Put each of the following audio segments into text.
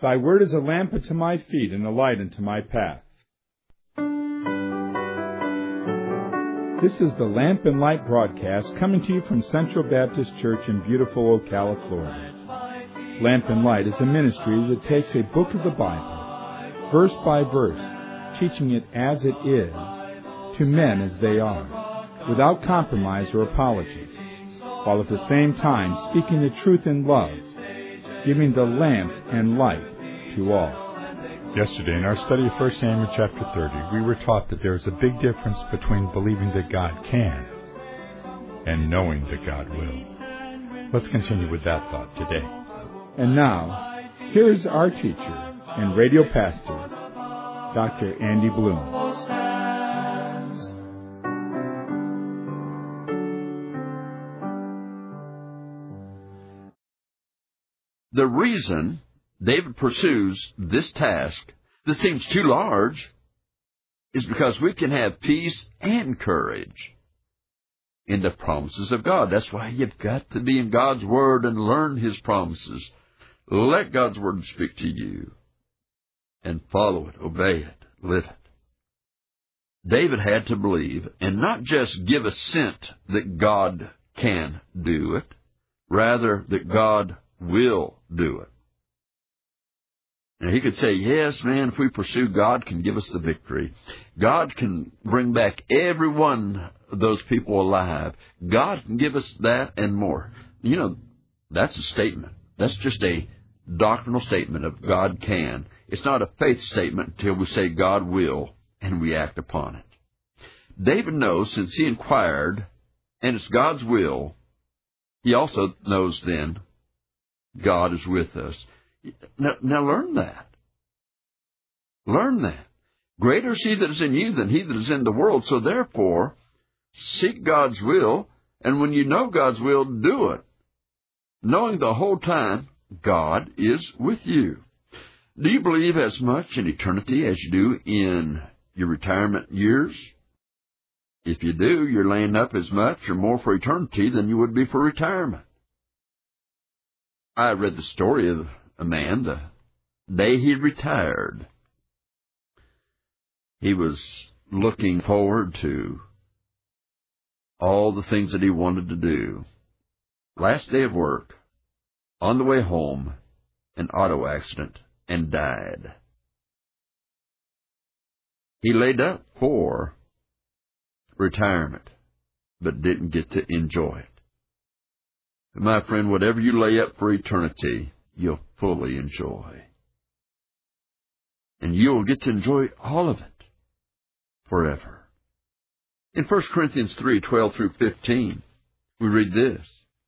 Thy word is a lamp unto my feet and a light unto my path. This is the Lamp and Light broadcast coming to you from Central Baptist Church in beautiful Ocala, Florida. Lamp and Light is a ministry that takes a book of the Bible, verse by verse, teaching it as it is, to men as they are, without compromise or apology, while at the same time speaking the truth in love, giving the lamp and light to all. Yesterday, in our study of 1 Samuel chapter 30, we were taught that there is a big difference between believing that God can and knowing that God will. Let's continue with that thought today. And now, here is our teacher and radio pastor, Dr. Andy Bloom. The reason David pursues this task that seems too large is because we can have peace and courage in the promises of God. That's why you've got to be in God's Word and learn His promises. Let God's Word speak to you and follow it, obey it, live it. David had to believe and not just give assent that God can do it, rather that God will do it. And he could say, yes, man, if we pursue, God can give us the victory. God can bring back every one of those people alive. God can give us that and more. You know, that's a statement. That's just a doctrinal statement of God can. It's not a faith statement until we say God will and we act upon it. David knows, since he inquired, and it's God's will, he also knows then God is with us. Now learn that. Learn that. Greater is He that is in you than he that is in the world. So therefore, seek God's will, and when you know God's will, do it, knowing the whole time God is with you. Do you believe as much in eternity as you do in your retirement years? If you do, you're laying up as much or more for eternity than you would be for retirement. I read the story of a man the day he retired. He was looking forward to all the things that he wanted to do. Last day of work, on the way home, an auto accident, and died. He laid up for retirement, but didn't get to enjoy it. My friend, whatever you lay up for eternity, you'll fully enjoy. And you'll get to enjoy all of it forever. In 1 Corinthians 3:12 through 15, we read this.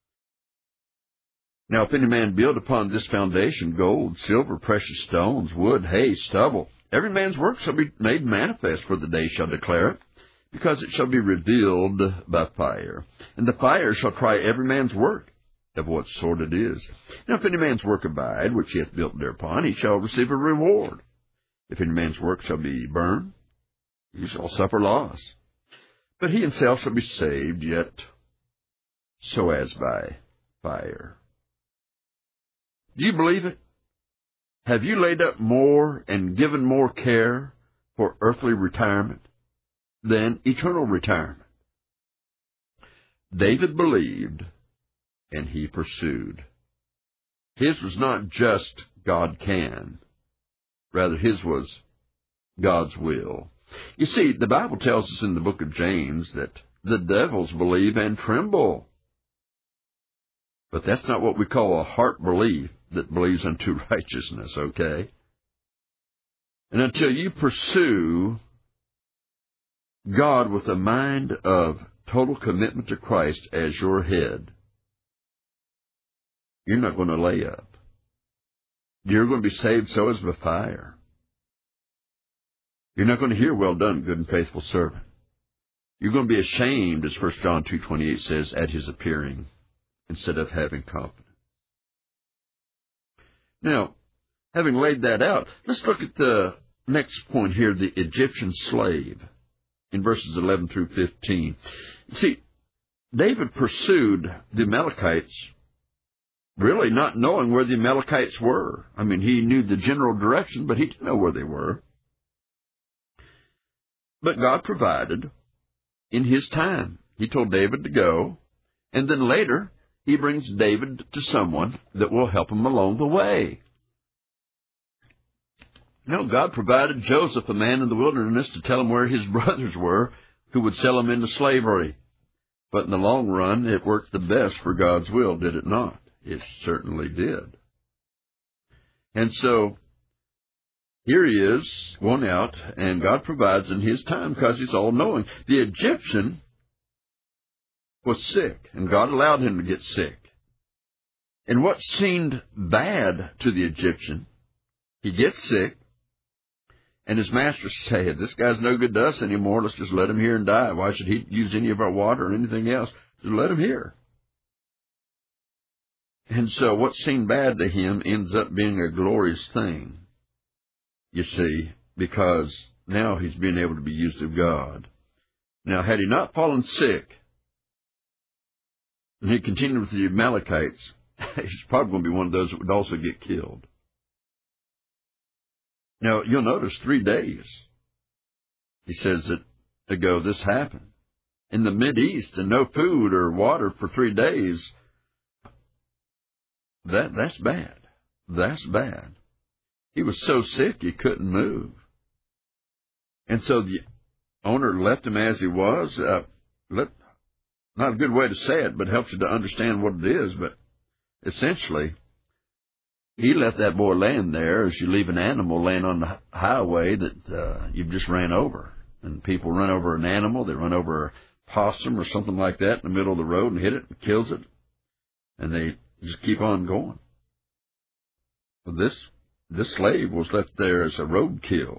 Now if any man build upon this foundation gold, silver, precious stones, wood, hay, stubble, every man's work shall be made manifest, for the day shall declare it, because it shall be revealed by fire. And the fire shall try every man's work, of what sort it is. Now if any man's work abide, which he hath built thereupon, he shall receive a reward. If any man's work shall be burned, he shall suffer loss. But he himself shall be saved, yet so as by fire. Do you believe it? Have you laid up more and given more care for earthly retirement than eternal retirement? David believed, and he pursued. His was not just God can. Rather, his was God's will. You see, the Bible tells us in the book of James that the devils believe and tremble. But that's not what we call a heart belief that believes unto righteousness, okay? And until you pursue God with a mind of total commitment to Christ as your head, you're not going to lay up. You're going to be saved so as by fire. You're not going to hear, well done, good and faithful servant. You're going to be ashamed, as 1 John 2:28 says, at his appearing, instead of having confidence. Now, having laid that out, let's look at the next point here, the Egyptian slave, in verses 11 through 15. See, David pursued the Amalekites really not knowing where the Amalekites were. I mean, he knew the general direction, but he didn't know where they were. But God provided in his time. He told David to go, and then later he brings David to someone that will help him along the way. God provided Joseph, a man in the wilderness, to tell him where his brothers were who would sell him into slavery. But in the long run, it worked the best for God's will, did it not? It certainly did. And so, here he is, going out, and God provides in his time because he's all-knowing. The Egyptian was sick, and God allowed him to get sick. And what seemed bad to the Egyptian, he gets sick, and his master said, this guy's no good to us anymore. Let's just let him here and die. Why should he use any of our water or anything else? Just let him here. And so what seemed bad to him ends up being a glorious thing, you see, because now he's being able to be used of God. Now, had he not fallen sick, and he continued with the Amalekites, he's probably going to be one of those that would also get killed. Now, you'll notice 3 days, he says that ago this happened. In the Mideast, and no food or water for 3 days, that's bad. That's bad. He was so sick he couldn't move. And so the owner left him as he was. Not a good way to say it, but helps you to understand what it is. But essentially, he left that boy laying there as you leave an animal laying on the highway that you've just ran over. And people run over an animal. They run over a possum or something like that in the middle of the road and hit it and kills it. And they just keep on going. Well, this slave was left there as a roadkill.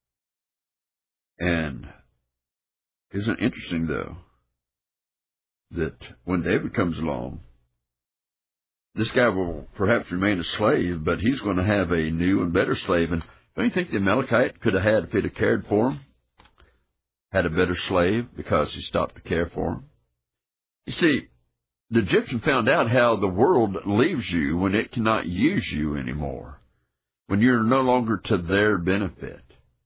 And isn't it interesting, though, that when David comes along, this guy will perhaps remain a slave, but he's going to have a new and better slave. And don't you think the Amalekite could have had, if he'd have cared for him, had a better slave because he stopped to care for him? You see, the Egyptian found out how the world leaves you when it cannot use you anymore, when you're no longer to their benefit.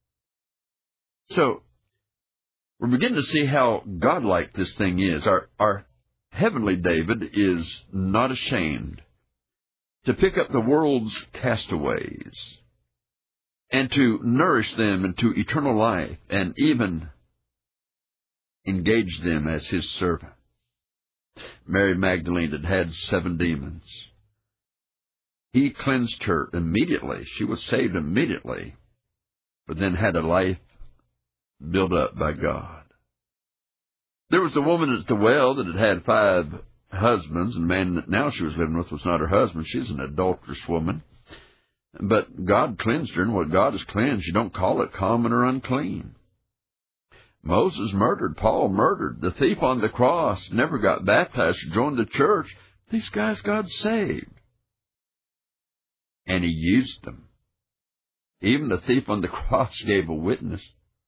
So, we're beginning to see how godlike this thing is. Our heavenly David is not ashamed to pick up the world's castaways and to nourish them into eternal life and even engage them as his servant. Mary Magdalene had 7 demons. He cleansed her immediately. She was saved immediately, but then had a life built up by God. There was a woman at the well that had 5 husbands, and the man that now she was living with was not her husband. She's an adulterous woman. But God cleansed her, and what God has cleansed, you don't call it common or unclean. Moses murdered, Paul murdered. The thief on the cross never got baptized or joined the church. These guys God saved. And he used them. Even the thief on the cross gave a witness.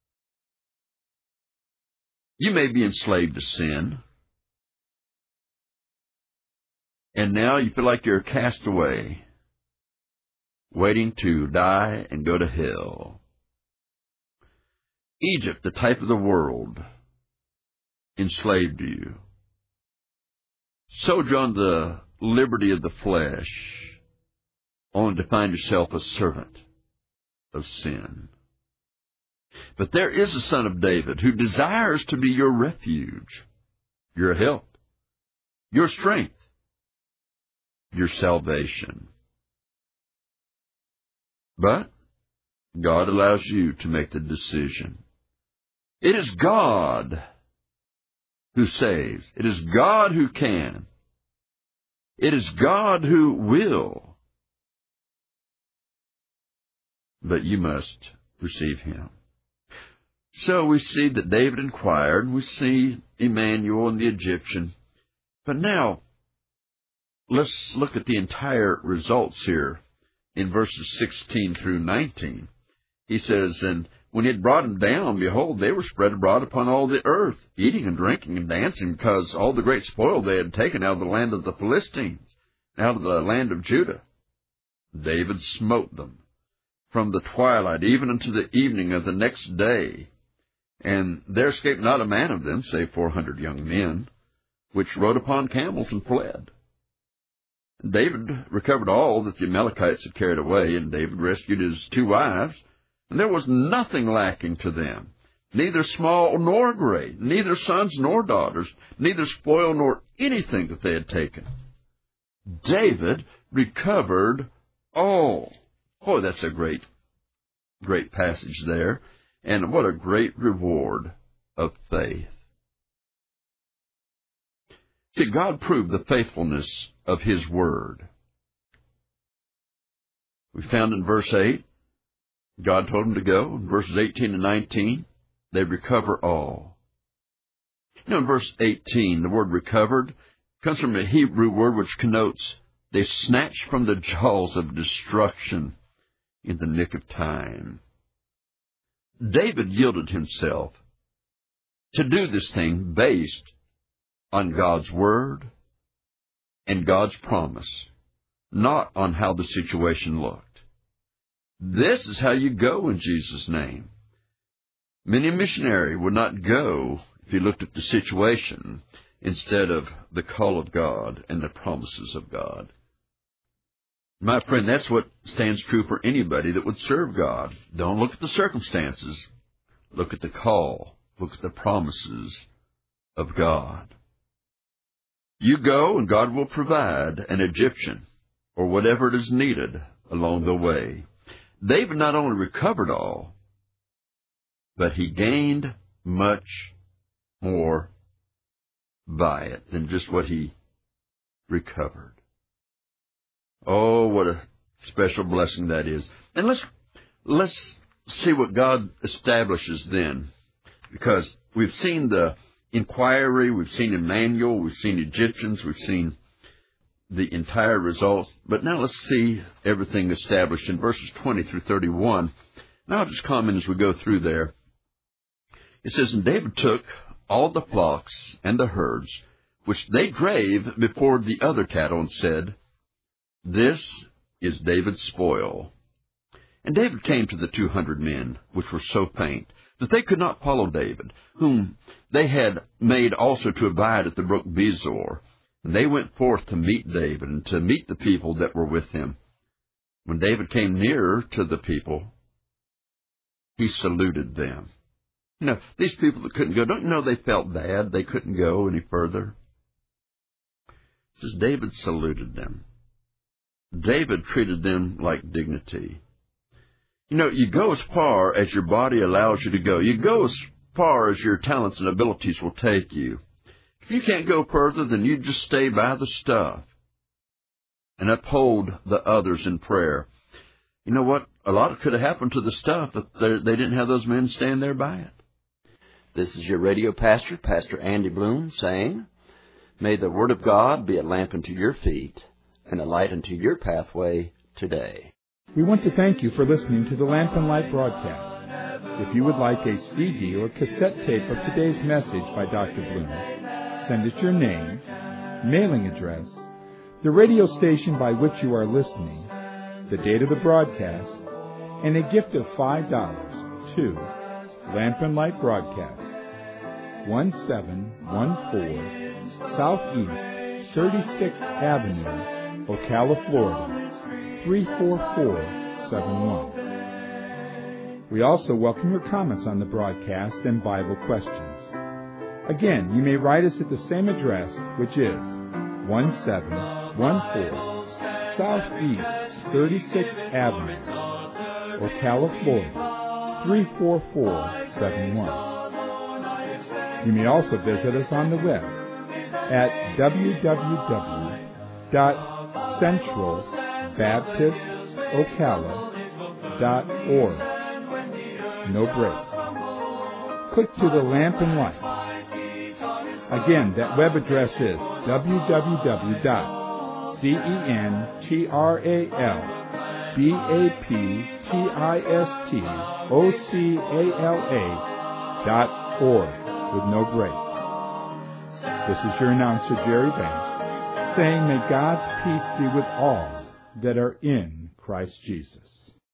You may be enslaved to sin, and now you feel like you're a castaway, waiting to die and go to hell. Egypt, the type of the world, enslaved you. Sojourn the liberty of the flesh, only to find yourself a servant of sin. But there is a son of David who desires to be your refuge, your help, your strength, your salvation. But God allows you to make the decision. It is God who saves. It is God who can. It is God who will. But you must receive him. So we see that David inquired, and we see Emmanuel and the Egyptian. But now, let's look at the entire results here in verses 16 through 19. He says, and when he had brought them down, behold, they were spread abroad upon all the earth, eating and drinking and dancing, because all the great spoil they had taken out of the land of the Philistines. out of the land of Judah. David smote them from the twilight even unto the evening of the next day. And there escaped not a man of them, save 400 young men, which rode upon camels and fled. David recovered all that the Amalekites had carried away, and David rescued his 2 wives, and there was nothing lacking to them, neither small nor great, neither sons nor daughters, neither spoil nor anything that they had taken. David recovered all. Boy, that's a great passage there, and what a great reward of faith. See, God proved the faithfulness of His Word. We found in verse 8, God told them to go. In verses 18 and 19, they recover all. In verse 18, the word recovered comes from a Hebrew word which connotes they snatched from the jaws of destruction in the nick of time. David yielded himself to do this thing based on God's Word and God's promise, not on how the situation looked. This is how you go in Jesus' name. Many a missionary would not go if he looked at the situation instead of the call of God and the promises of God. My friend, that's what stands true for anybody that would serve God. Don't look at the circumstances. Look at the call. Look at the promises of God. You go, and God will provide an Egyptian, or whatever it is needed along the way. David not only recovered all, but he gained much more by it than just what he recovered. Oh, what a special blessing that is. And let's see what God establishes then, because we've seen the inquiry, we've seen Emmanuel, we've seen Egyptians, we've seen the entire results. But now let's see everything established in verses 20 through 31. Now I'll just comment as we go through there. It says, And David took all the flocks and the herds, which they drave before the other cattle, and said, This is David's spoil. And David came to the 200 men, which were so faint that they could not follow David, whom they had made also to abide at the brook Bezor. And they went forth to meet David, and to meet the people that were with him. When David came nearer to the people, he saluted them. These people that couldn't go, don't you know they felt bad? They couldn't go any further. It says David saluted them. David treated them like dignity. You go as far as your body allows you to go. You go as far as your talents and abilities will take you. If you can't go further, then you just stay by the stuff and uphold the others in prayer. You know what? A lot could have happened to the stuff if they didn't have those men stand there by it. This is your radio pastor, Pastor Andy Bloom, saying, May the Word of God be a lamp unto your feet and a light unto your pathway today. We want to thank you for listening to the Lamp and Light broadcast. If you would like a CD or cassette tape of today's message by Dr. Bloom, send us your name, mailing address, the radio station by which you are listening, the date of the broadcast, and a gift of $5 to Lamp and Light Broadcast, 1714 Southeast 36th Avenue, Ocala, Florida, 34471. We also welcome your comments on the broadcast and Bible questions. Again, you may write us at the same address, which is 1714 Southeast 36th Avenue, Ocala, Florida, 34471. You may also visit us on the web at www.centralbaptistocala.org. No breaks. Click to the Lamp and Light. Again, that web address is www.centralbaptistocala.org with no break. This is your announcer, Jerry Banks, saying, may God's peace be with all that are in Christ Jesus.